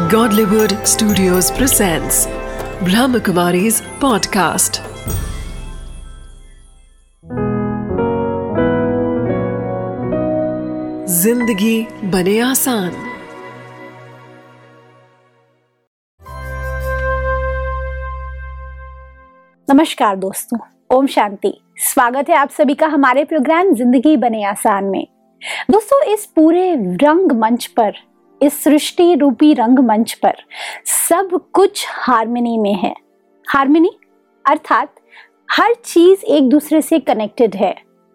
Godlywood Studios presents Brahmakumari's podcast. जिंदगी बने आसान। नमस्कार दोस्तों, ओम शांति। स्वागत है आप सभी का हमारे प्रोग्राम जिंदगी बने आसान में। दोस्तों, इस पूरे रंग मंच पर, इस सृष्टि रूपी रंग मंच पर सब कुछ हार्मनी में है। हार्मनी अर्थात हर चीज एक दूसरे से कनेक्टेड है।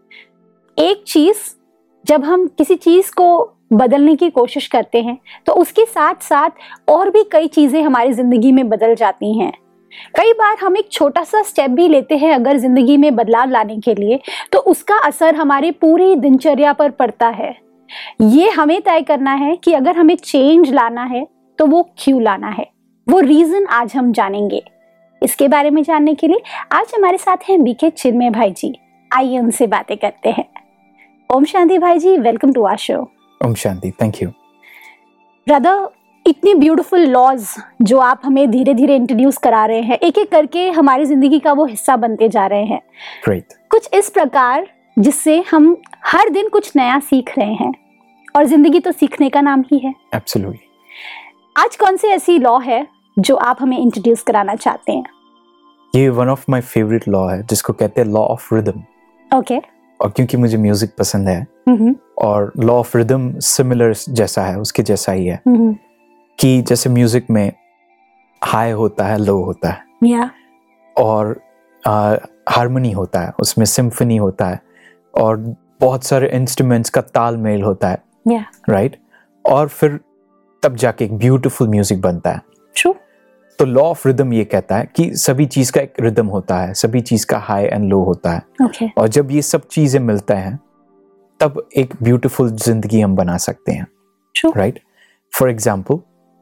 एक चीज, जब हम किसी चीज को बदलने की कोशिश करते हैं तो उसके साथ साथ और भी कई चीजें हमारी जिंदगी में बदल जाती हैं। कई बार हम एक छोटा सा स्टेप भी लेते हैं अगर जिंदगी में बदलाव लाने के लिए, तो उसका असर हमारी पूरी दिनचर्या पर पड़ता है। ये हमें तय करना है कि अगर हमें चेंज लाना है तो वो क्यों लाना है, वो रीजन आज हम जानेंगे। इसके बारे में जानने के लिए आज हमारे साथ हैं बीके चिन्मय भाई जी। आइए उनसे बातें करते हैं। ओम शांति भाई जी, welcome to our show. Om Shanti, thank you. Brother, इतनी ब्यूटीफुल लॉज जो आप हमें धीरे धीरे इंट्रोड्यूस करा रहे हैं, एक एक करके हमारी जिंदगी का वो हिस्सा बनते जा रहे हैं। Great. कुछ इस प्रकार जिससे हम हर दिन कुछ नया सीख रहे हैं, और जिंदगी तो सीखने का नाम ही है। Absolutely. आज कौन सी ऐसी लॉ है जो आप हमें इंट्रोड्यूस कराना चाहते हैं? ये one of my favourite law है जिसको कहते हैं लॉ ऑफ रिदम। ओके। और क्योंकि मुझे म्यूजिक पसंद है और लॉ ऑफ रिदम सिमिलर जैसा है, उसके जैसा ही है कि जैसे म्यूजिक में हाई होता है, लो होता है, या और हार्मनी होता है, उसमें सिम्फनी होता है, और बहुत सारे इंस्ट्रूमेंट्स का तालमेल होता है, या राइट? और फिर तब जाके एक ब्यूटीफुल म्यूजिक बनता है। ट्रू। तो लॉ ऑफ रिदम ये कहता है कि सभी चीज का एक रिदम होता है, सभी चीज का हाई एंड लो होता है। ओके। और जब ये सब चीजें मिलते हैं तब एक ब्यूटीफुल जिंदगी हम बना सकते हैं, ट्रू, राइट? फॉर एग्जाम्पल,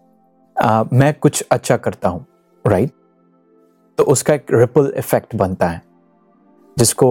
मैं कुछ अच्छा करता हूँ, राइट? तो उसका एक रिपल इफेक्ट बनता है जिसको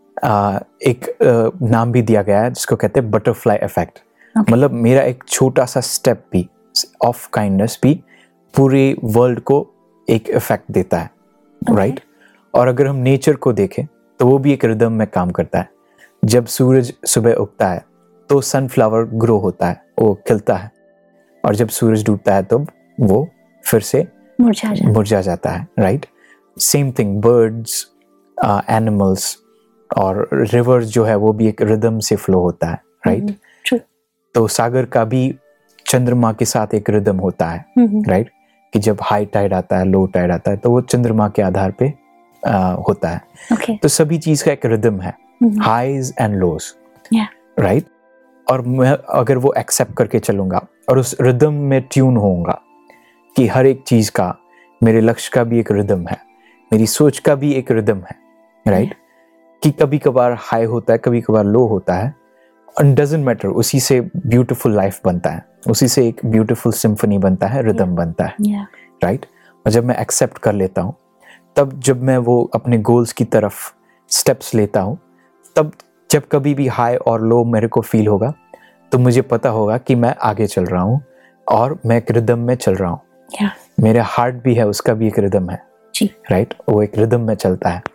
एक नाम भी दिया गया है जिसको कहते हैं बटरफ्लाई इफेक्ट। मतलब मेरा एक छोटा सा स्टेप भी ऑफ काइंडनेस भी पूरे वर्ल्ड को एक इफेक्ट देता है, राइट? और अगर हम नेचर को देखें तो वो भी एक रिदम में काम करता है। जब सूरज सुबह उगता है तो सनफ्लावर ग्रो होता है, वो खिलता है, और जब सूरज डूबता है तो वो फिर से मुरझा जाता है, right? Same thing, birds, animals और रिवर्स जो है वो भी एक रिदम से फ्लो होता है, राइट? तो सागर का भी चंद्रमा के साथ एक रिदम होता है, राइट? कि जब हाई टाइड आता है, लो टाइड आता है, तो वो चंद्रमा के आधार पे होता है। तो सभी चीज का एक रिदम है, हाईज एंड लोज, राइट? और मैं अगर वो एक्सेप्ट करके चलूंगा और उस रिदम में ट्यून होऊंगा कि हर एक चीज का, मेरे लक्ष्य का भी एक रिदम है, मेरी सोच का भी एक रिदम है, राइट? कि कभी कभार हाई होता है, कभी कभार लो होता है, डजंट मैटर, उसी से ब्यूटीफुल लाइफ बनता है, उसी से एक ब्यूटीफुल सिम्फनी बनता है, रिदम बनता है, राइट? और जब मैं एक्सेप्ट कर लेता हूँ, तब जब मैं वो अपने गोल्स की तरफ स्टेप्स लेता हूँ, तब जब कभी भी हाई और लो मेरे को फील होगा तो मुझे पता होगा कि मैं आगे चल रहा हूँ और मैं एक रिदम में चल रहा हूँ। मेरा हार्ट भी है, उसका भी एक रिदम है, राइट? वो एक रिदम में चलता है।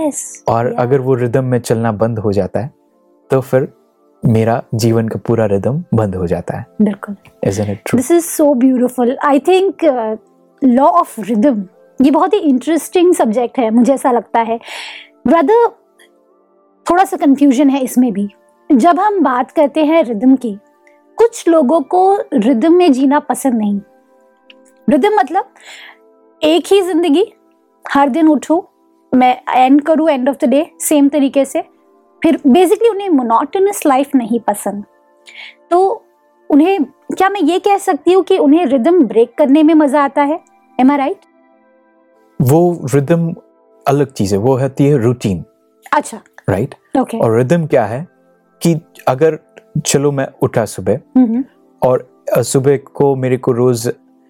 और अगर वो रिदम में चलना बंद हो जाता है तो फिर मेरा जीवन का पूरा रिदम बंद हो जाता है। बिल्कुल। Isn't it true? This is so beautiful. I think law of rhythm ये बहुत ही इंटरेस्टिंग सब्जेक्ट है, मुझे ऐसा लगता है। ब्रदर, थोड़ा सा कंफ्यूजन है इसमें भी। जब हम बात करते हैं रिदम की, कुछ लोगों को रिदम में जीना पसंद नहीं। रिदम मतलब एक ही जिंदगी, हर दिन उठूं, मैं एंड करूं end of the day same तरीके से, फिर बेसिकली उन्हें मोनोटोनस लाइफ नहीं पसंद। तो उन्हें, क्या मैं ये कह सकती हूँ कि उन्हें रिदम ब्रेक करने में मजा आता है? Am I right? वो रिदम अलग चीज है, वो होती है रूटीन। अच्छा, राइट? ओके। और रिदम क्या है कि अगर चलो मैं उठा सुबह और सुबह को मेरे को रोज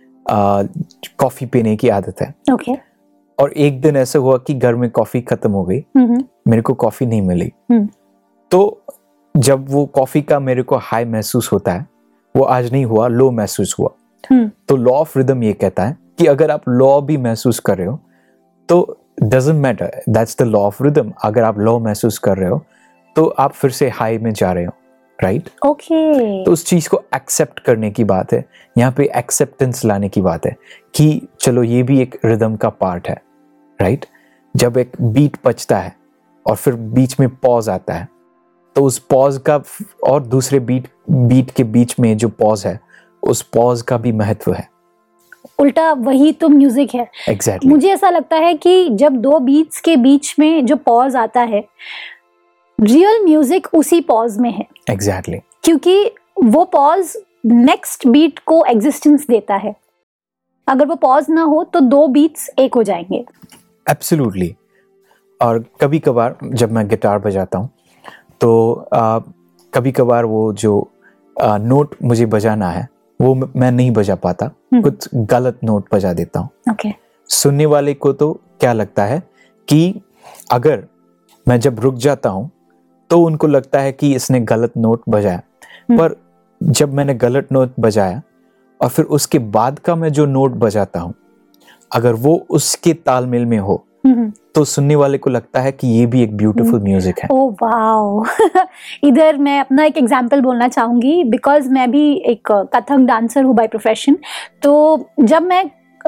कॉफी पीने की आदत है, ओके। और एक दिन ऐसा हुआ कि घर में कॉफी खत्म हो गई, मेरे को कॉफी नहीं मिली, तो जब वो कॉफी का मेरे को हाई महसूस होता है, वो आज नहीं हुआ, लो महसूस हुआ, तो लॉ ऑफ रिदम ये कहता है कि अगर आप लॉ भी महसूस कर रहे हो तो doesn't matter, that's the law of rhythm. अगर आप लॉ महसूस कर रहे हो तो आप फिर से हाई में जा रहे हो, राइट? ओके। तो उस चीज को एक्सेप्ट करने की बात है, यहाँ पे एक्सेप्टेंस लाने की बात है कि चलो ये भी एक रिदम का पार्ट है, राइट? जब एक बीट बजता है और फिर बीच में पॉज आता है तो उस पॉज का और दूसरे बीट के बीच में जो पॉज है उस पॉज का भी महत्व है। उल्टा वही तो म्यूजिक है। Exactly. मुझे ऐसा लगता है कि जब दो बीट्स के बीच में जो पॉज आता है, रियल म्यूजिक उसी पॉज में है। Exactly. क्योंकि वो पॉज नेक्स्ट बीट को एग्जिस्टेंस देता है। अगर वो पॉज ना हो तो दो बीट्स एक हो जाएंगे। Absolutely. और कभी कभार जब मैं गिटार बजाता हूँ तो कभी कभार वो जो नोट मुझे बजाना है वो मैं नहीं बजा पाता, कुछ गलत नोट बजा देता हूँ। Okay. सुनने वाले को तो क्या लगता है कि अगर मैं जब रुक जाता हूँ तो उनको लगता है कि इसने गलत नोट बजाया, पर जब मैंने गलत नोट बजाया और फिर उसके बाद का मैं जो नोट बजाता हूँ अगर वो उसके तालमेल में हो तो सुनने वाले को लगता है कि ये भी एक ब्यूटीफुल म्यूजिक है। Oh wow. इधर मैं अपना एक एग्जांपल बोलना चाहूँगी, बिकॉज मैं भी एक कथक डांसर हूँ बाय प्रोफेशन। तो जब मैं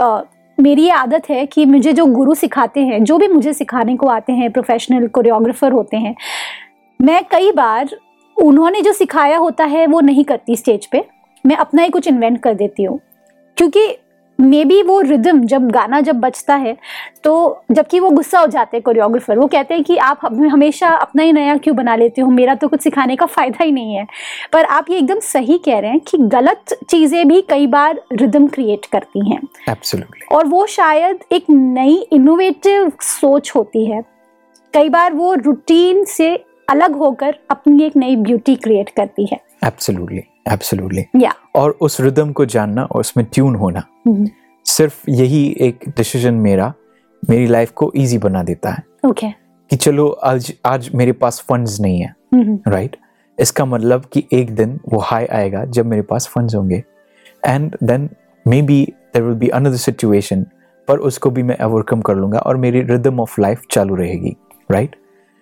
मेरी ये आदत है कि मुझे जो गुरु सिखाते हैं, जो भी मुझे सिखाने को आते हैं, प्रोफेशनल कोरियोग्राफर होते हैं, मैं कई बार उन्होंने जो सिखाया होता है वो नहीं करती स्टेज पे, मैं अपना ही कुछ इन्वेंट कर देती हूँ। क्योंकि मे बी वो रिदम जब गाना जब बजता है तो जबकि वो गुस्सा हो जाते हैं कोरियोग्राफर, वो कहते हैं कि आप हमेशा अपना ही नया क्यों बना लेते हो, मेरा तो कुछ सिखाने का फायदा ही नहीं है। पर आप ये एकदम सही कह रहे हैं कि गलत चीजें भी कई बार रिदम क्रिएट करती हैं। Absolutely. और वो शायद एक नई इनोवेटिव सोच होती है। कई बार वो रूटीन से अलग होकर अपनी एक नई ब्यूटी क्रिएट करती है। Absolutely. Absolutely. या और उस रिदम को जानना और उसमें ट्यून होना, सिर्फ यही एक डिसीजन मेरी लाइफ को इजी बना देता है। ओके। कि चलो आज मेरे पास फंड्स नहीं है, राइट? इसका मतलब कि एक दिन वो हाई आएगा जब मेरे पास फंड्स होंगे, and then maybe there will be another situation, पर उसको भी मैं ओवरकम कर लूंगा और मेरी रिदम ऑफ लाइफ चालू रहेगी, राइट?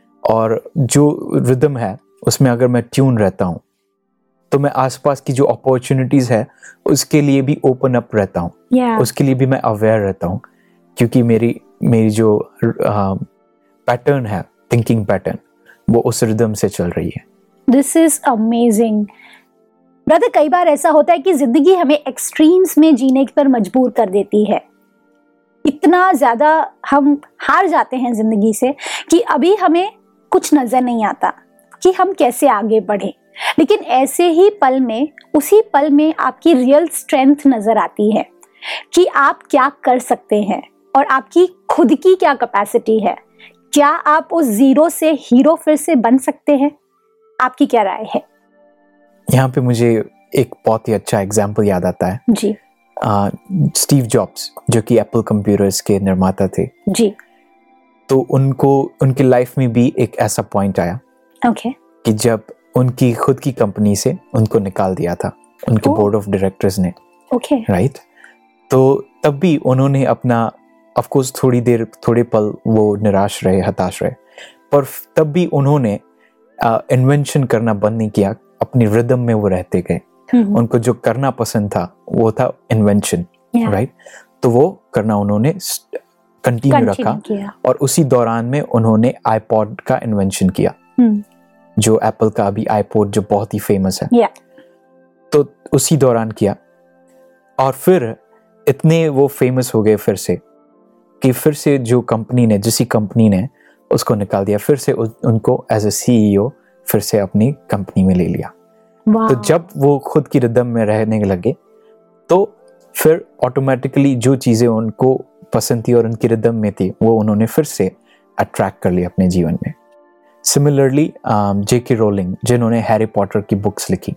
और जो रिदम है उसमें अगर मैं ट्यून रहता हूँ तो मैं आसपास की जो अपॉर्चुनिटीज है उसके लिए भी ओपन अप रहता हूँ, उसके लिए भी मैं अवेयर रहता हूँ, क्योंकि मेरी जो पैटर्न है, थिंकिंग पैटर्न, वो उस रिदम से चल रही है। This is amazing brother. कई बार ऐसा होता है कि जिंदगी हमें एक्सट्रीम्स में जीने पर मजबूर कर देती है। इतना ज्यादा हम हार जाते हैं जिंदगी से कि अभी हमें कुछ नजर नहीं आता कि हम कैसे आगे बढ़े। लेकिन ऐसे ही पल में, उसी पल में आपकी रियल स्ट्रेंथ नजर आती है कि आप क्या कर सकते हैं और आपकी खुद की क्या कैपेसिटी है। क्या आप उस जीरो से हीरो फिर से बन सकते हैं? आपकी क्या राय है? यहाँ पे मुझे एक बहुत ही अच्छा एग्जाम्पल याद आता है जी। स्टीव जॉब्स, जो कि एप्पल कंप्यूटर्स के निर्माता थे जी। तो उनकी लाइफ में भी एक ऐसा पॉइंट आया कि जब उनकी खुद की कंपनी से उनको निकाल दिया था उनके बोर्ड ऑफ डायरेक्टर्स ने, राइट? तो तब भी उन्होंने अपना, ऑफ कोर्स थोड़े पल वो निराश रहे, हताश रहे, पर तब भी उन्होंने इन्वेंशन करना बंद नहीं किया, अपनी रिदम में वो रहते गए। उनको जो करना पसंद था वो था इन्वेंशन, राइट? तो वो करना उन्होंने कंटिन्यू रखा और उसी दौरान में उन्होंने आईपॉड का इन्वेंशन किया, जो एप्पल का अभी आईपॉड जो बहुत ही फेमस है, तो उसी दौरान किया। और फिर इतने वो फेमस हो गए फिर से कि फिर से जिस कंपनी ने उसको निकाल दिया, फिर से उनको एज ए CEO फिर से अपनी कंपनी में ले लिया। तो जब वो खुद की रिदम में रहने लगे तो फिर ऑटोमेटिकली जो चीजें उनको पसंद थी और उनकी रिदम में थी वो उन्होंने फिर से अट्रैक्ट कर लिया अपने जीवन में। Similarly J.K. रोलिंग, जिन्होंने हैरी पॉटर की बुक्स लिखी,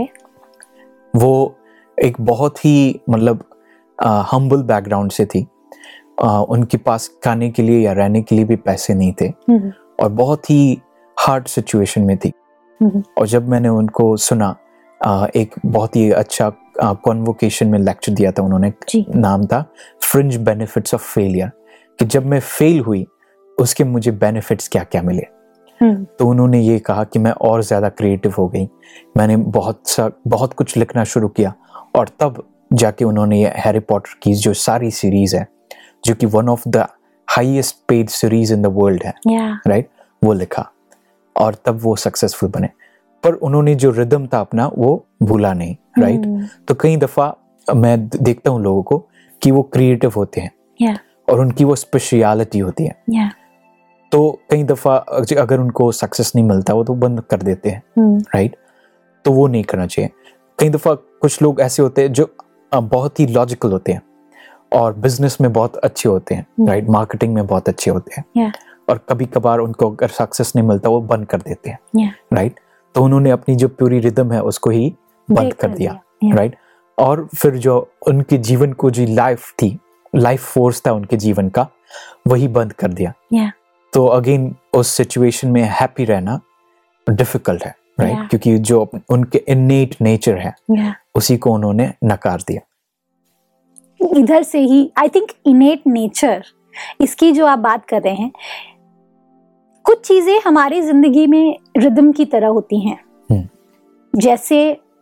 वो एक बहुत ही मतलब हम्बल बैकग्राउंड से थी। उनके पास खाने के लिए या रहने के लिए भी पैसे नहीं थे और बहुत ही हार्ड सिचुएशन में थी। और जब मैंने उनको सुना, एक बहुत ही अच्छा कॉन्वोकेशन में लेक्चर दिया था उन्होंने, नाम था फ्रिंज बेनिफिट्स ऑफ फेलियर, कि जब मैं फेल हुई उसके मुझे बेनिफिट्स क्या क्या मिले। तो उन्होंने ये कहा कि मैं और ज़्यादा क्रिएटिव हो गई, मैंने बहुत कुछ लिखना शुरू किया, और तब जाके उन्होंने ये हैरी पॉटर की जो सारी सीरीज है, जो कि one of the highest paid series in the world है, राइट, वो लिखा, और तब वो सक्सेसफुल बने। पर उन्होंने जो रिदम था अपना वो भूला नहीं, राइट। तो कई दफ़ा मैं देखता हूँ लोगों को कि वो क्रिएटिव होते हैं और उनकी वो स्पेशलिटी होती है, तो कई दफ़ा अगर उनको सक्सेस नहीं मिलता वो तो बंद कर देते हैं, राइट। तो वो नहीं करना चाहिए। कई दफ़ा कुछ लोग ऐसे होते हैं जो बहुत ही लॉजिकल होते हैं और बिजनेस में बहुत अच्छे होते हैं, राइट, मार्केटिंग में बहुत अच्छे होते हैं, और कभी कभार उनको अगर सक्सेस नहीं मिलता वो बंद कर देते हैं, राइट। तो उन्होंने अपनी जो पूरी रिदम है उसको ही बंद कर दिया, राइट। और फिर जो उनके जीवन को जो लाइफ फोर्स था उनके जीवन का, वही बंद कर दिया। तो अगेन उस सिचुएशन में हैप्पी रहना डिफिकल्ट है, राइट, क्योंकि जो उनके इनेट नेचर है उसी को उन्होंने नकार दिया। इधर से ही आई थिंक इनेट नेचर, इसकी जो आप बात कर रहे हैं, कुछ चीजें हमारी जिंदगी में रिदम की तरह होती हैं। जैसे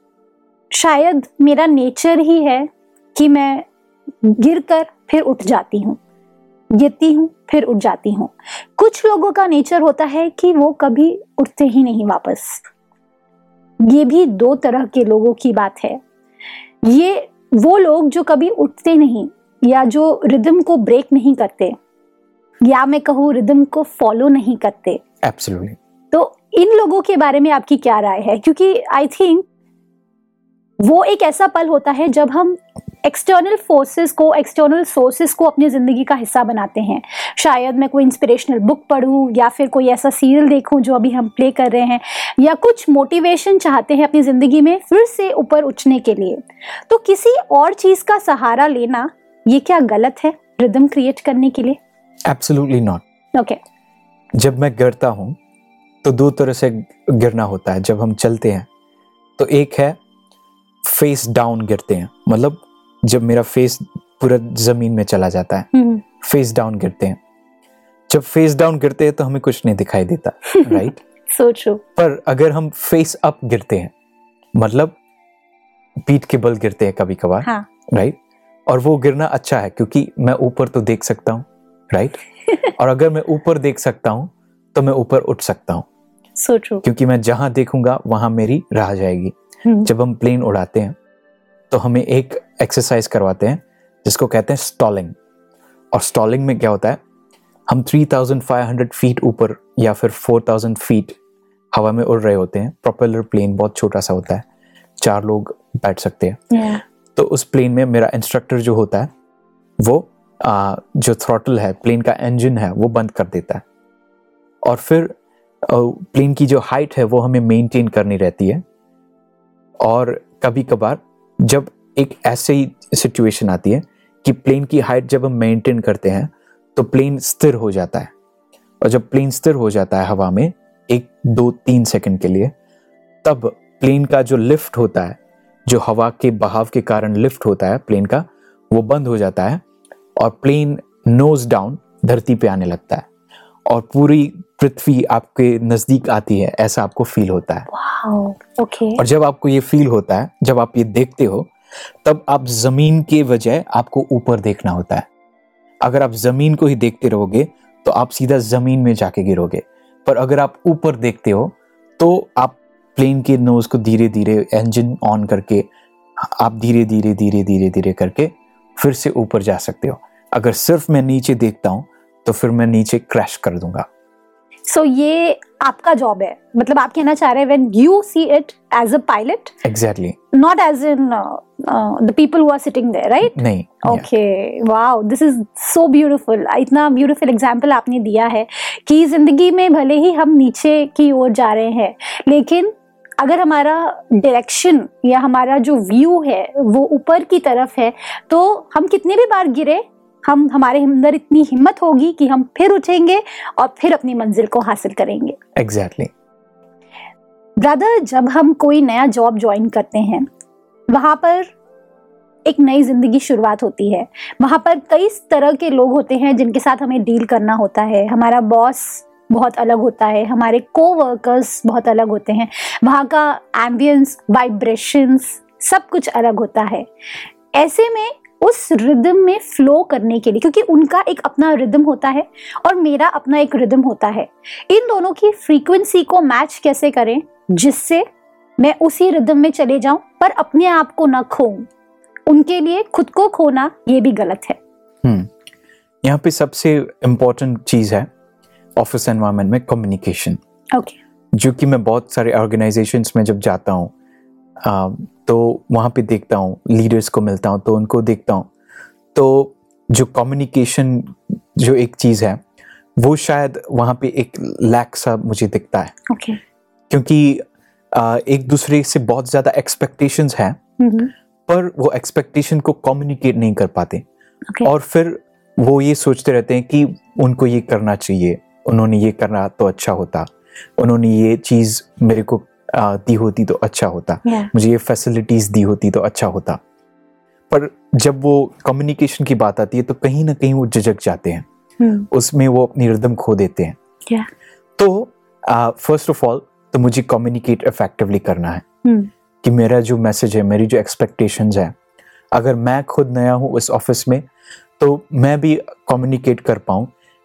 शायद मेरा नेचर ही है कि मैं गिरकर फिर उठ जाती हूँ, गिरती हूँ फिर उठ जाती हूँ। कुछ लोगों का नेचर होता है कि वो कभी उठते ही नहीं वापस। ये भी दो तरह के लोगों की बात है। ये वो लोग जो कभी उठते नहीं, या जो रिदम को ब्रेक नहीं करते, या मैं कहूँ रिदम को फॉलो नहीं करते। एब्सोल्युटली। तो इन लोगों के बारे में आपकी क्या राय है? क्योंकि आई थिंक वो एक ऐसा पल होता है जब हम एक्सटर्नल फोर्सेस को, एक्सटर्नल सोर्सेस को अपनी जिंदगी का हिस्सा बनाते हैं। शायद मैं कोई इंस्पिरेशनल बुक पढूं, या फिर कोई ऐसा सीरियल देखूं जो अभी हम प्ले कर रहे हैं, या कुछ मोटिवेशन चाहते हैं अपनी जिंदगी में फिर से ऊपर उठने के लिए। तो किसी और चीज का सहारा लेना, ये क्या गलत है रिदम क्रिएट करने के लिए? Absolutely not. ओके। जब मैं गिरता हूं तो दो तरह से गिरना होता है। जब हम चलते हैं तो एक है फेस डाउन गिरते हैं, मतलब जब मेरा फेस पूरा जमीन में चला जाता है, फेस डाउन गिरते हैं। जब फेस डाउन गिरते हैं तो हमें कुछ नहीं दिखाई देता, राइट। So true. पर अगर हम फेस अप गिरते हैं, मतलब पीठ के बल गिरते हैं कभी कभार, राइट, और वो गिरना अच्छा है क्योंकि मैं ऊपर तो देख सकता हूँ, राइट। और अगर मैं ऊपर देख सकता हूँ तो मैं ऊपर उठ सकता हूँ। So true. क्योंकि मैं जहां देखूंगा वहां मेरी राह जाएगी। जब हम प्लेन उड़ाते हैं तो हमें एक एक्सरसाइज करवाते हैं जिसको कहते हैं स्टॉलिंग। और स्टॉलिंग में क्या होता है, हम 3500 फीट ऊपर या फिर 4000 फीट हवा में उड़ रहे होते हैं। प्रोपेलर प्लेन बहुत छोटा सा होता है, 4 लोग बैठ सकते हैं। तो उस प्लेन में मेरा इंस्ट्रक्टर जो होता है वो जो थ्रॉटल है, प्लेन का इंजन है, वो बंद कर देता है। और फिर प्लेन की जो हाइट है वो हमें मेंटेन करनी रहती है। और कभी कभार जब एक ऐसी सिचुएशन आती है कि प्लेन की हाइट जब हम मेंटेन करते हैं तो प्लेन स्थिर हो जाता है। और जब प्लेन स्थिर हो जाता है हवा में 1, 2, 3 सेकंड के लिए, तब प्लेन का जो लिफ्ट होता है, जो हवा के बहाव के कारण लिफ्ट होता है प्लेन का, वो बंद हो जाता है और प्लेन नोज डाउन धरती पे आने लगता है और पूरी पृथ्वी आपके नजदीक आती है, ऐसा आपको फील होता है। Wow, okay. और जब आपको ये फील होता है, जब आप ये देखते हो, तब आप जमीन के बजाय आपको ऊपर देखना होता है। अगर आप जमीन को ही देखते रहोगे तो आप सीधा जमीन में जाके गिरोगे। पर अगर आप ऊपर देखते हो तो आप प्लेन के नोज को धीरे धीरे इंजन ऑन करके आप धीरे धीरे धीरे धीरे धीरे करके फिर से ऊपर जा सकते हो। अगर सिर्फ मैं नीचे देखता हूं तो फिर मैं नीचे क्रैश कर दूंगा। So ये आपका जॉब है, मतलब आप कहना चाह रहे हैं when you see it as a pilot, exactly, not as in the people who are sitting there, right? नहीं। Okay, wow, this is so beautiful. इतना beautiful example आपने दिया है कि जिंदगी में भले ही हम नीचे की ओर जा रहे हैं, लेकिन अगर हमारा डायरेक्शन या हमारा जो व्यू है वो ऊपर की तरफ है, तो हम कितने भी बार गिरे, हमारे अंदर इतनी हिम्मत होगी कि हम फिर उठेंगे और फिर अपनी मंजिल को हासिल करेंगे। एग्जैक्टली। ब्रदर, जब हम कोई नया जॉब ज्वाइन करते हैं, वहां पर एक नई जिंदगी शुरुआत होती है। वहां पर कई तरह के लोग होते हैं जिनके साथ हमें डील करना होता है। हमारा बॉस बहुत अलग होता है, हमारे कोवर्कर्स बहुत अलग होते हैं, वहाँ का एम्बियंस, वाइब्रेशंस सब कुछ अलग होता है। ऐसे में उस रिदम में फ्लो करने के लिए, क्योंकि उनका एक अपना रिदम होता है और मेरा अपना एक रिदम होता है, इन दोनों की फ्रीक्वेंसी को मैच कैसे करें जिससे मैं उसी रिदम में चले जाऊं पर अपने आप को ना खोऊं। उनके लिए खुद को खोना ये भी गलत है। यहाँ पे सबसे इम्पोर्टेंट चीज है ऑफिस एनवायरनमेंट में कम्युनिकेशन। ओके। जो कि मैं बहुत सारे ऑर्गेनाइजेशंस में जब जाता हूँ तो वहाँ पे देखता हूँ, लीडर्स को मिलता हूँ तो उनको देखता हूँ, तो जो कम्युनिकेशन जो एक चीज़ है वो शायद वहाँ पे एक लैक सा मुझे दिखता है। ओके। क्योंकि एक दूसरे से बहुत ज़्यादा एक्सपेक्टेशंस हैं पर वो एक्सपेक्टेशन को कम्युनिकेट नहीं कर पाते। और फिर वो ये सोचते रहते हैं कि उनको ये करना चाहिए, उन्होंने ये करना तो अच्छा होता, उन्होंने ये चीज़ मेरे को दी होती तो अच्छा होता, मुझे ये फैसिलिटीज दी होती तो अच्छा होता। पर जब वो कम्युनिकेशन की बात आती है तो कहीं ना कहीं वो झिझक जाते हैं, उसमें वो अपनी रिदम खो देते हैं। तो फर्स्ट ऑफ ऑल तो मुझे कम्युनिकेट इफेक्टिवली करना है कि मेरा जो मैसेज है, मेरी जो एक्सपेक्टेशंस है, अगर मैं खुद नया हूँ इस ऑफिस में तो मैं भी कम्युनिकेट कर पाऊँ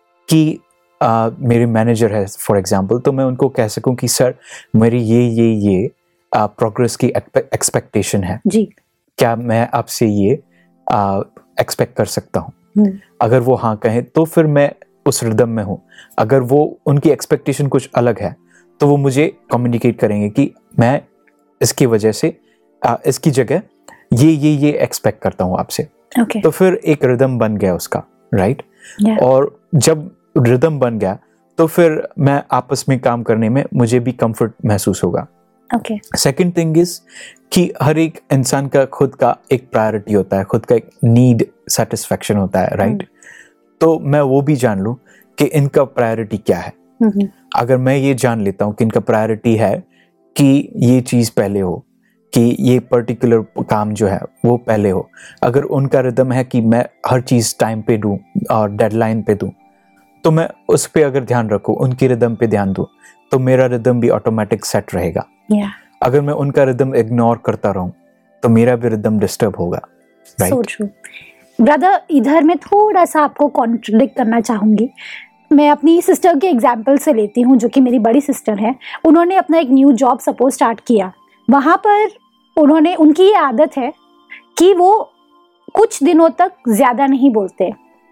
कि मेरे मैनेजर है फॉर एग्जांपल, तो मैं उनको कह सकूं कि सर मेरी ये प्रोग्रेस की एक्सपेक्टेशन है जी, क्या मैं आपसे ये एक्सपेक्ट कर सकता हूं। अगर वो हाँ कहें तो फिर मैं उस रिदम में हूं। अगर वो उनकी एक्सपेक्टेशन कुछ अलग है तो वो मुझे कम्युनिकेट करेंगे कि मैं इसकी वजह से इसकी जगह ये एक्सपेक्ट करता हूं आपसे। तो फिर एक रिदम बन गया उसका, राइट। और जब रिदम बन गया तो फिर मैं आपस में काम करने में मुझे भी कंफर्ट महसूस होगा। सेकंड थिंग इज कि हर एक इंसान का खुद का एक प्रायोरिटी होता है, खुद का एक नीड सेटिस्फेक्शन होता है, राइट। तो मैं वो भी जान लूं कि इनका प्रायोरिटी क्या है। अगर मैं ये जान लेता हूं कि इनका प्रायोरिटी है कि ये चीज पहले हो, कि ये पर्टिकुलर काम जो है वो पहले हो, अगर उनका रिदम है कि मैं हर चीज टाइम पे दूं और डेडलाइन पे दूं, तो मैं उस पे अगर ध्यान रखूं, उनकी रिदम पे ध्यान दूं, तो मेरा रिदम भी ऑटोमेटिक सेट रहेगा। अगर मैं उनका रिदम इग्नोर करता रहूं तो मेरा भी रिदम डिस्टर्ब होगा, राइट। So true. ब्रदर, इधर मैं थोड़ा सा आपको कॉन्ट्रडिक्ट करना चाहूंगी। मैं अपनी सिस्टर के एग्जाम्पल से लेती हूँ, जो कि मेरी बड़ी सिस्टर है। उन्होंने अपना एक न्यू जॉब सपोज स्टार्ट किया। वहां पर उनकी ये आदत है कि वो कुछ दिनों तक ज्यादा नहीं बोलते।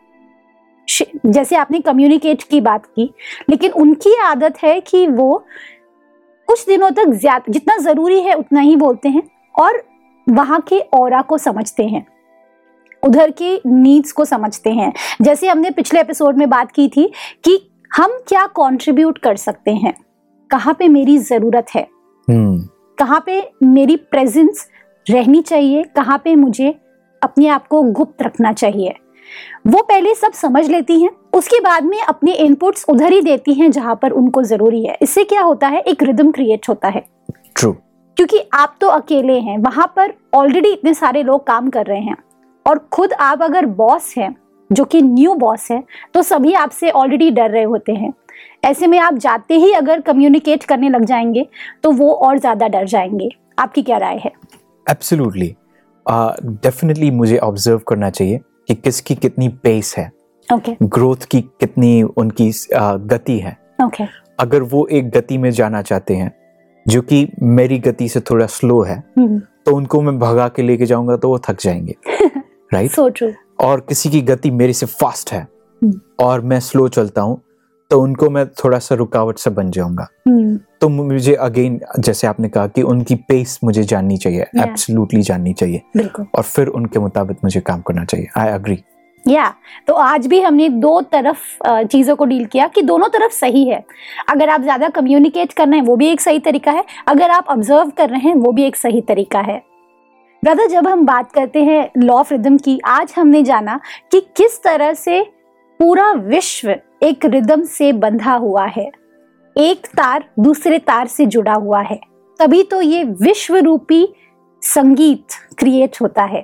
जैसे आपने कम्युनिकेट की बात की, लेकिन उनकी आदत है कि वो कुछ दिनों तक ज्यादा, जितना जरूरी है उतना ही बोलते हैं और वहां के ऑरा को समझते हैं, उधर की नीड्स को समझते हैं। जैसे हमने पिछले एपिसोड में बात की थी कि हम क्या कंट्रीब्यूट कर सकते हैं, कहाँ पे मेरी जरूरत है, कहाँ पे मेरी प्रेजेंस रहनी चाहिए, कहाँ पे मुझे अपने आप को गुप्त रखना चाहिए। वो पहले सब समझ लेती हैं, उसके बाद में अपने इनपुट्स उधर ही देती हैं जहां पर उनको जरूरी है। इससे क्या होता है, एक रिदम क्रिएट होता है। ट्रू। क्योंकि आप तो अकेले हैं, वहां पर ऑलरेडी इतने सारे लोग काम कर रहे हैं और खुद आप अगर बॉस हैं, जो कि न्यू बॉस है, तो सभी आपसे ऑलरेडी डर रहे होते हैं। ऐसे में आप जाते ही अगर कम्युनिकेट करने लग जाएंगे तो वो और ज्यादा डर जाएंगे। आपकी क्या राय है? एब्सोल्युटली, डेफिनेटली मुझे ऑब्जर्व करना चाहिए कि किसकी कितनी पेस है, ग्रोथ की कितनी उनकी गति है। अगर वो एक गति में जाना चाहते हैं जो कि मेरी गति से थोड़ा स्लो है, तो उनको मैं भगा के लेके जाऊंगा तो वो थक जाएंगे, राइट। So true. और किसी की गति मेरे से फास्ट है और मैं स्लो चलता हूँ तो उनको मैं थोड़ा सा रुकावट से बन जाऊंगा। तो मुझे अगेन, जैसे आपने कहा कि उनकी पेस मुझे जाननी चाहिए, एब्सोल्युटली जाननी चाहिए, और फिर उनके मुताबिक मुझे काम करना चाहिए। I agree. तो आज भी हमने दो तरफ चीजों को डील किया कि दोनों तरफ सही है। अगर आप ज्यादा कम्युनिकेट कर रहे हैं वो भी एक सही तरीका है, अगर आप ऑब्जर्व कर रहे हैं वो भी एक सही तरीका है। ब्रदर, जब हम बात करते हैं लॉ ऑफ रिदम की, आज हमने जाना कि किस तरह से पूरा विश्व एक रिदम से बंधा हुआ है, एक तार दूसरे तार से जुड़ा हुआ है, तभी तो ये विश्व रूपी संगीत क्रिएट होता है।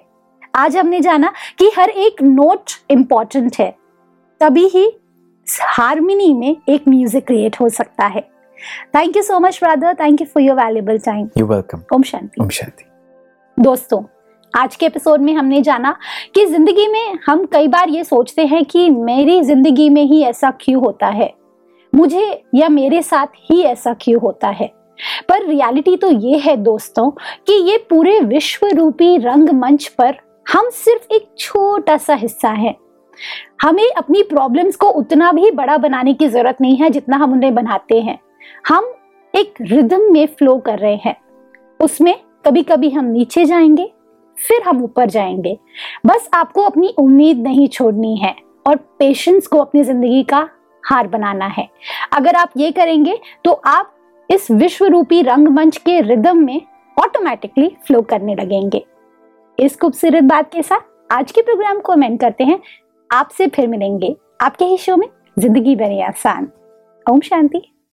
आज हमने जाना कि हर एक नोट इम्पॉर्टेंट है, तभी ही हार्मनी में एक म्यूजिक क्रिएट हो सकता है। Thank you so much brother, thank you for your valuable time. You welcome. Om Shanti. Om Shanti. दोस्तों, आज के एपिसोड में हमने जाना कि जिंदगी में हम कई बार ये सोचते हैं कि मेरी जिंदगी में ही ऐसा क्यों होता है, मुझे या मेरे साथ ही ऐसा क्यों होता है। पर रियलिटी तो ये है दोस्तों कि ये पूरे विश्व रूपी रंगमंच पर हम सिर्फ एक छोटा सा हिस्सा है। हमें अपनी प्रॉब्लम्स को उतना भी बड़ा बनाने की जरूरत नहीं है जितना हम उन्हें बनाते हैं। हम एक रिदम में फ्लो कर रहे हैं, उसमें कभी कभी हम नीचे जाएंगे, फिर हम ऊपर जाएंगे। बस आपको अपनी उम्मीद नहीं छोड़नी है और पेशेंस को अपनी जिंदगी का हार बनाना है। अगर आप ये करेंगे तो आप इस विश्व रूपी रंगमंच के रिदम में ऑटोमेटिकली फ्लो करने लगेंगे। इस खूबसूरत बात के साथ आज के प्रोग्राम को एंड करते हैं। आपसे फिर मिलेंगे आपके ही शो में जिंदगी बने आसान। ओम शांति।